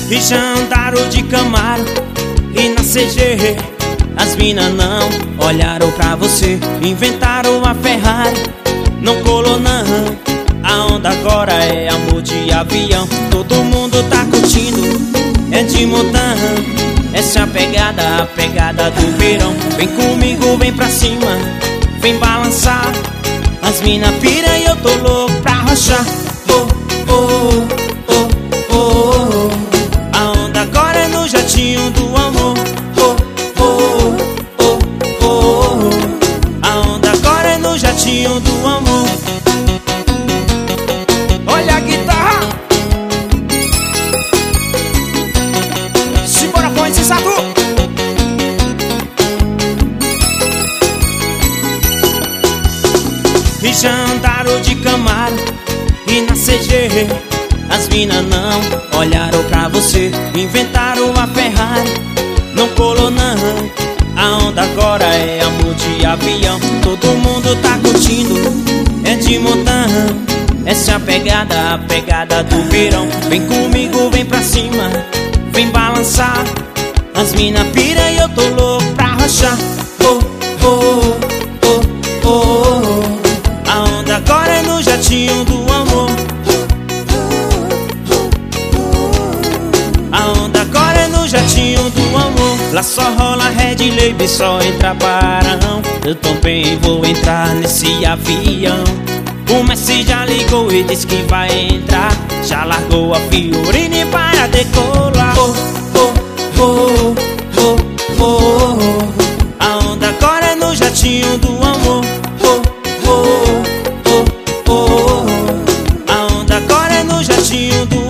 E já andaram de Camaro e na CG. As mina não olharam pra você. Inventaram a Ferrari, não colou não. A onda agora é amor de avião. Todo mundo tá curtindo, é de montão. Essa é a pegada do verão. Vem comigo, vem pra cima, vem balançar. As mina pira e eu tô louco pra rochar. Oh, oh, oh, oh, oh. A onda agora é no jatinho do amor. Oh, oh, oh, oh, oh. A onda agora é no jatinho do amor. Olha a guitarra. Simbora, põe esse saco. E já andaram de Camaro e na CG. As mina não olharam pra você. Inventaram a Ferrari, não colou não. A onda agora é amor de avião. Todo mundo tá curtindo, é de montão. Essa é a pegada do verão. Vem comigo, vem pra cima, vem balançar. As mina pira e eu tô louco pra rochar. Oh, oh, oh, oh, oh. A onda agora é no jatinho do amor. A onda agora é no jatinho do amor. Lá só rola Red Label, só entra barão. Eu também vou entrar nesse avião. O Messi já ligou e disse que vai entrar. Já largou a Fiorini para decolar. Oh, oh, oh, oh, oh, oh. A onda agora é no jatinho do amor. Oh, oh, oh, oh, oh. A onda agora é no jatinho do